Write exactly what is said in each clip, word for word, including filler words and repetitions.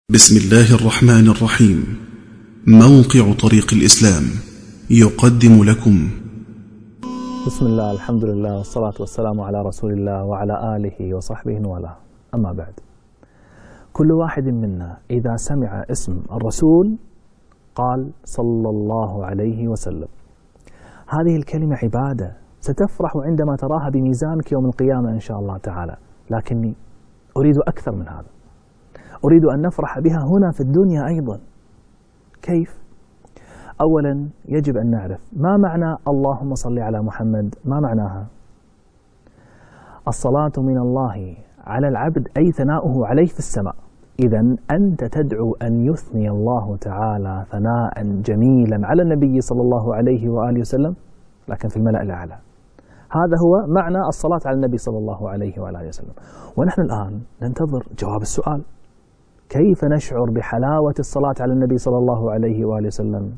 بسم الله الرحمن الرحيم. موقع طريق الإسلام يقدم لكم. بسم الله، الحمد لله، والصلاة والسلام على رسول الله وعلى آله وصحبه وله. أما بعد، كل واحد منا إذا سمع اسم الرسول قال صلى الله عليه وسلم. هذه الكلمة عبادة ستفرح عندما تراها بميزانك يوم القيامة إن شاء الله تعالى، لكني أريد أكثر من هذا. أريد أن نفرح بها هنا في الدنيا أيضا. كيف؟ أولا يجب أن نعرف ما معنى اللهم صل على محمد. ما معناها؟ الصلاة من الله على العبد أي ثناؤه عليه في السماء. إذن أنت تدعو أن يثني الله تعالى ثناء جميلا على النبي صلى الله عليه وآله وسلم، لكن في الملأ الأعلى. هذا هو معنى الصلاة على النبي صلى الله عليه وآله وسلم. ونحن الآن ننتظر جواب السؤال: كيف نشعر بحلاوة الصلاة على النبي صلى الله عليه وآله وسلم؟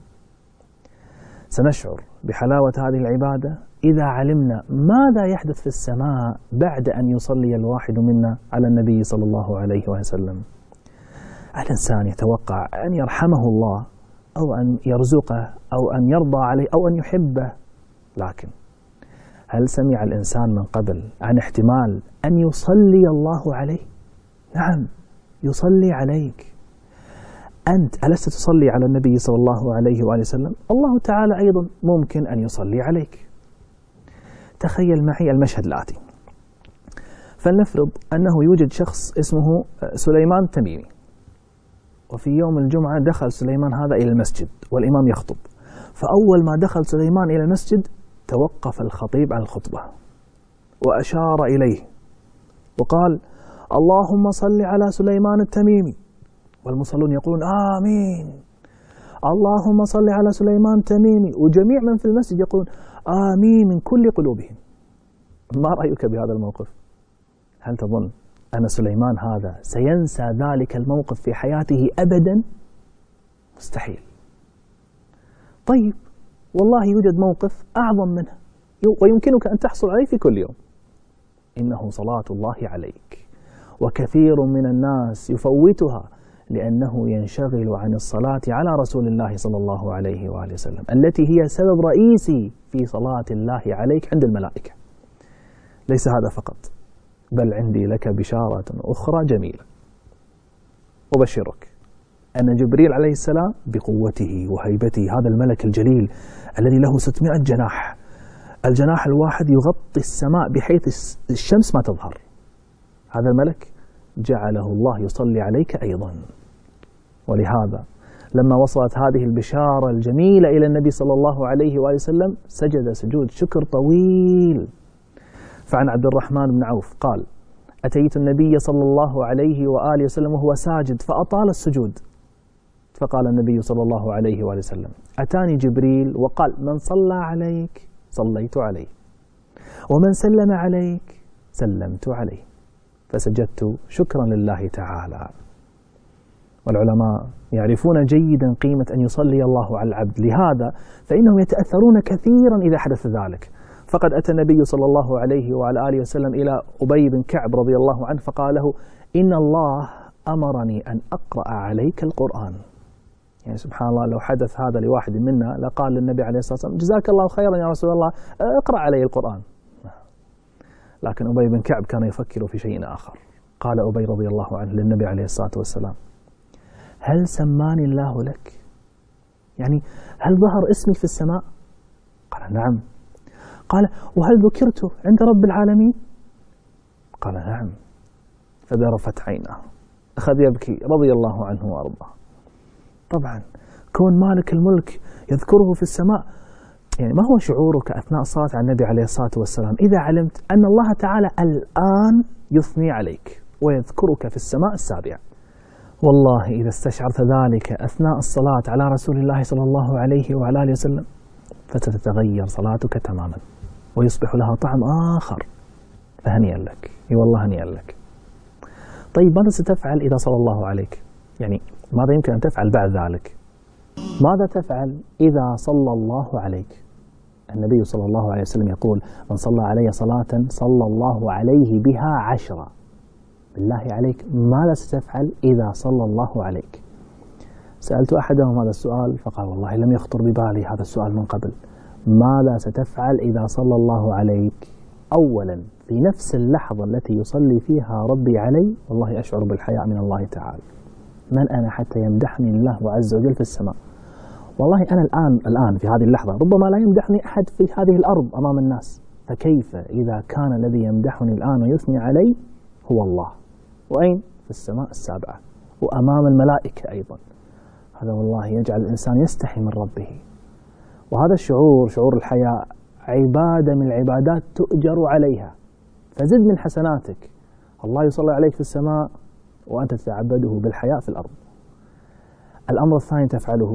سنشعر بحلاوة هذه العبادة إذا علمنا ماذا يحدث في السماء بعد أن يصلي الواحد منا على النبي صلى الله عليه وسلم. الإنسان يتوقع أن يرحمه الله أو أن يرزقه أو أن يرضى عليه أو أن يحبه، لكن هل سمع الإنسان من قبل عن احتمال أن يصلي الله عليه؟ نعم، يصلي عليك. أنت ألست تصلي على النبي صلى الله عليه وآله وسلم؟ الله تعالى أيضا ممكن أن يصلي عليك. تخيل معي المشهد الآتي. فلنفرض أنه يوجد شخص اسمه سليمان التميمي، وفي يوم الجمعة دخل سليمان هذا إلى المسجد والإمام يخطب. فأول ما دخل سليمان إلى المسجد توقف الخطيب عن الخطبة وأشار إليه وقال: اللهم صل على سليمان التميمي. والمصلون يقولون آمين، اللهم صل على سليمان التميمي، وجميع من في المسجد يقولون آمين من كل قلوبهم. ما رأيك بهذا الموقف؟ هل تظن أن سليمان هذا سينسى ذلك الموقف في حياته أبدا؟ مستحيل. طيب والله يوجد موقف أعظم منه ويمكنك أن تحصل عليه في كل يوم، إنه صلاة الله عليك. وكثير من الناس يفوتها لأنه ينشغل عن الصلاة على رسول الله صلى الله عليه وآله وسلم، التي هي سبب رئيسي في صلاة الله عليك عند الملائكة. ليس هذا فقط، بل عندي لك بشارة أخرى جميلة. أبشرك أن جبريل عليه السلام بقوته وهيبته، هذا الملك الجليل الذي له ستمائة جناح، الجناح الواحد يغطي السماء بحيث الشمس ما تظهر، هذا الملك جعله الله يصلي عليك أيضا. ولهذا لما وصلت هذه البشارة الجميلة إلى النبي صلى الله عليه وآله وسلم سجد سجود شكر طويل. فعن عبد الرحمن بن عوف قال: أتيت النبي صلى الله عليه وآله وسلم وهو ساجد فأطال السجود، فقال النبي صلى الله عليه وآله وسلم: أتاني جبريل وقال: من صلى عليك صليت عليه، ومن سلم عليك سلمت عليه. فسجدت شكرا لله تعالى. والعلماء يعرفون جيدا قيمة أن يصلي الله على العبد، لهذا فإنهم يتأثرون كثيرا إذا حدث ذلك. فقد أتى النبي صلى الله عليه وعلى آله وسلم إلى أبي بن كعب رضي الله عنه فقال له: إن الله أمرني أن أقرأ عليك القرآن. يعني سبحان الله، لو حدث هذا لواحد منا لقال للنبي عليه الصلاة والسلام: جزاك الله خيرا يا رسول الله، اقرأ علي القرآن. لكن أبي بن كعب كان يفكر في شيء آخر. قال أبي رضي الله عنه للنبي عليه الصلاة والسلام: هل سماني الله لك؟ يعني هل ظهر اسمي في السماء؟ قال: نعم. قال: وهل ذكرت عند رب العالمين؟ قال: نعم. فذرفت عينه، أخذ يبكي رضي الله عنه وأرضاه. طبعا كون مالك الملك يذكره في السماء، يعني ما هو شعورك أثناء الصلاة على النبي عليه الصلاة والسلام إذا علمت أن الله تعالى الآن يثني عليك ويذكرك في السماء السابعة؟ والله إذا استشعرت ذلك أثناء الصلاة على رسول الله صلى الله عليه وعلى آله وسلم فستتغير صلاتك تماما ويصبح لها طعم آخر. فهنيئا لك، اي والله هنيئا لك. طيب ماذا ستفعل إذا صلى الله عليك؟ يعني ماذا يمكن أن تفعل بعد ذلك؟ ماذا تفعل إذا صلى الله عليك؟ النبي صلى الله عليه وسلم يقول: من صلى علي صلاة صلى الله عليه بها عشرة. بالله عليك ماذا ستفعل إذا صلى الله عليك؟ سألت أحدهم هذا السؤال فقال والله لم يخطر ببالي هذا السؤال من قبل. ماذا ستفعل إذا صلى الله عليك؟ أولا في نفس اللحظة التي يصلي فيها ربي علي والله أشعر بالحياء من الله تعالى. من أنا حتى يمدحني الله عز وجل في السماء؟ والله أنا الآن الآن في هذه اللحظة ربما لا يمدحني أحد في هذه الأرض أمام الناس، فكيف إذا كان الذي يمدحني الآن ويثني علي هو الله، وأين؟ في السماء السابعة وأمام الملائكة أيضا. هذا والله يجعل الإنسان يستحي من ربه. وهذا الشعور، شعور الحياء، عبادة من العبادات تؤجر عليها، فزد من حسناتك. الله يصلي عليك في السماء وأنت تتعبده بالحياء في الأرض. الأمر الثاني تفعله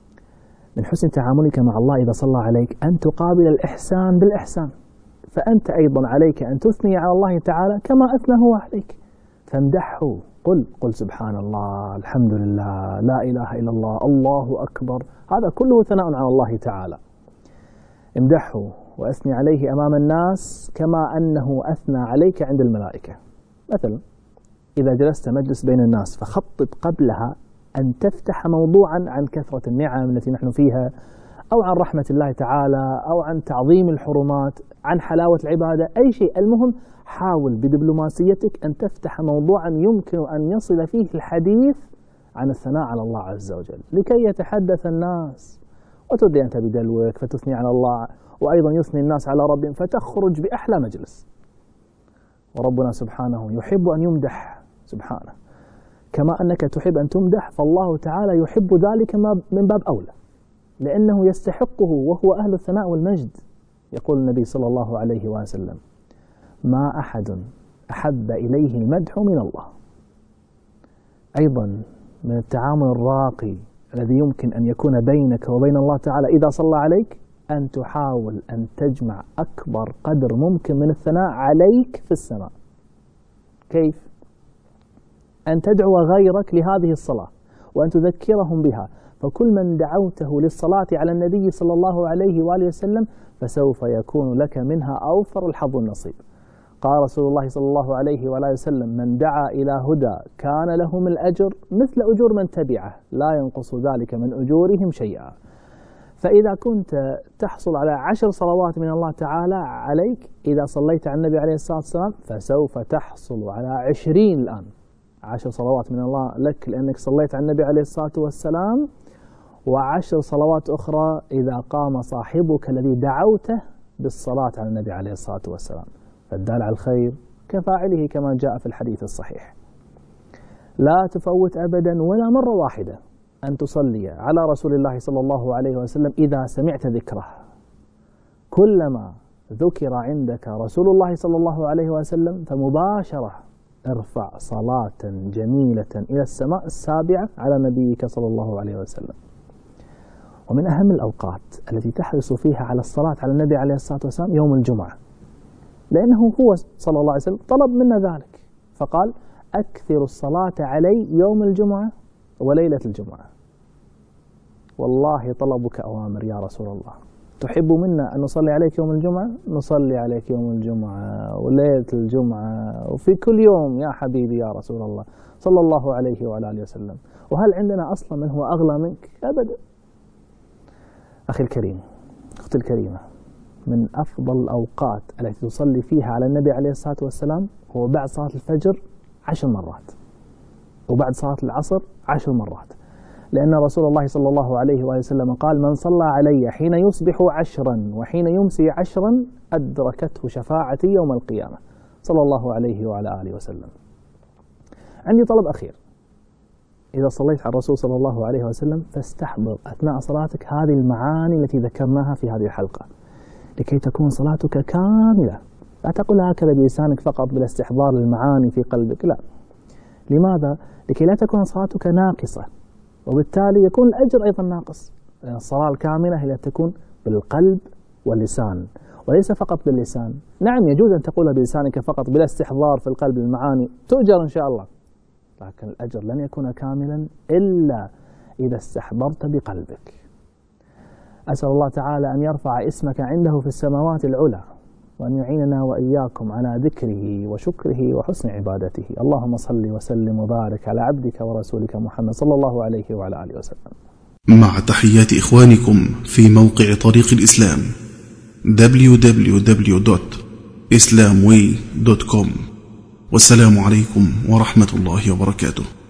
من حسن تعاملك مع الله إذا صلى عليك أن تقابل الإحسان بالإحسان، فأنت أيضا عليك أن تثني على الله تعالى كما أثنى هو عليك، فامدحه. قل قل سبحان الله، الحمد لله، لا إله إلا الله، الله أكبر، هذا كله ثناء على الله تعالى. امدحه وأثني عليه أمام الناس كما أنه أثنى عليك عند الملائكة. مثلا إذا جلست مجلس بين الناس فخطط قبلها أن تفتح موضوعا عن كثرة النعم التي نحن فيها، أو عن رحمة الله تعالى، أو عن تعظيم الحرمات، عن حلاوة العبادة، أي شيء. المهم حاول بدبلوماسيتك أن تفتح موضوعا يمكن أن يصل فيه الحديث عن الثناء على الله عز وجل لكي يتحدث الناس، وتبدأ أنت بدلوك فتثني على الله، وأيضا يثني الناس على ربهم، فتخرج بأحلى مجلس. وربنا سبحانه يحب أن يمدح سبحانه، كما أنك تحب أن تمدح فالله تعالى يحب ذلك من باب أولى، لأنه يستحقه وهو أهل الثناء والمجد. يقول النبي صلى الله عليه وسلم: ما أحد أحب إليه المدح من الله. أيضا من التعامل الراقي الذي يمكن أن يكون بينك وبين الله تعالى إذا صلى عليك أن تحاول أن تجمع أكبر قدر ممكن من الثناء عليك في السماء. كيف؟ أن تدعو غيرك لهذه الصلاة وأن تذكرهم بها، فكل من دعوته للصلاة على النبي صلى الله عليه وآله وسلم فسوف يكون لك منها أوفر الحظ والنصيب. قال رسول الله صلى الله عليه وآله وسلم: من دعا إلى هدى كان له من الأجر مثل أجور من تبعه لا ينقص ذلك من أجورهم شيئا. فإذا كنت تحصل على عشر صلوات من الله تعالى عليك إذا صليت على النبي عليه الصلاة والسلام، فسوف تحصل على عشرين الآن عشر صلوات من الله لك لأنك صليت على النبي عليه الصلاة والسلام، وعشر صلوات أخرى إذا قام صاحبك الذي دعوته بالصلاة على النبي عليه الصلاة والسلام. فالدال على الخير كفاعله كما جاء في الحديث الصحيح. لا تفوت أبدا ولا مرة واحدة أن تصلي على رسول الله صلى الله عليه وسلم إذا سمعت ذكره. كلما ذكر عندك رسول الله صلى الله عليه وسلم فمباشرة ارفع صلاة جميلة إلى السماء السابعة على نبيك صلى الله عليه وسلم. ومن أهم الأوقات التي تحرص فيها على الصلاة على النبي عليه الصلاة والسلام يوم الجمعة، لأنه هو صلى الله عليه وسلم طلب منا ذلك، فقال: أكثر الصلاة علي يوم الجمعة وليلة الجمعة. والله طلبك أوامر يا رسول الله. تحب منا أن نصلي عليك يوم الجمعة؟ نصلي عليك يوم الجمعة وليلة الجمعة وفي كل يوم يا حبيبي يا رسول الله صلى الله عليه وعلى آله وسلم. وهل عندنا أصلا من هو أغلى منك؟ أبدا. أخي الكريم، أختي الكريمة، من أفضل الأوقات التي تصلي فيها على النبي عليه الصلاة والسلام هو بعد صلاة الفجر عشر مرات، وبعد صلاة العصر عشر مرات، لأن رسول الله صلى الله عليه وآله وسلم قال: من صلى علي حين يصبح عشرا وحين يمسي عشرا أدركته شفاعتي يوم القيامة، صلى الله عليه وعلى آله وسلم. عندي طلب أخير: إذا صليت على الرسول صلى الله عليه وسلم فاستحضر أثناء صلاتك هذه المعاني التي ذكرناها في هذه الحلقة لكي تكون صلاتك كاملة. لا تقول هكذا بلسانك فقط بلا استحضار المعاني في قلبك، لا. لماذا؟ لكي لا تكون صلاتك ناقصة، وبالتالي يكون الأجر أيضا ناقص، لأن الصلاة الكاملة هي تكون بالقلب واللسان وليس فقط باللسان. نعم يجوز أن تقولها بلسانك فقط بلا استحضار في القلب المعاني، تؤجر إن شاء الله، لكن الأجر لن يكون كاملا إلا إذا استحضرت بقلبك. أسأل الله تعالى أن يرفع اسمك عنده في السماوات العلى، وأن يعيننا وإياكم على ذكره وشكره وحسن عبادته. اللهم صل وسلم وبارك على عبدك ورسولك محمد صلى الله عليه وعلى آله وسلم. مع تحيات إخوانكم في موقع طريق الإسلام دبليو دبليو دبليو دوت إسلام واي دوت كوم. والسلام عليكم ورحمة الله وبركاته.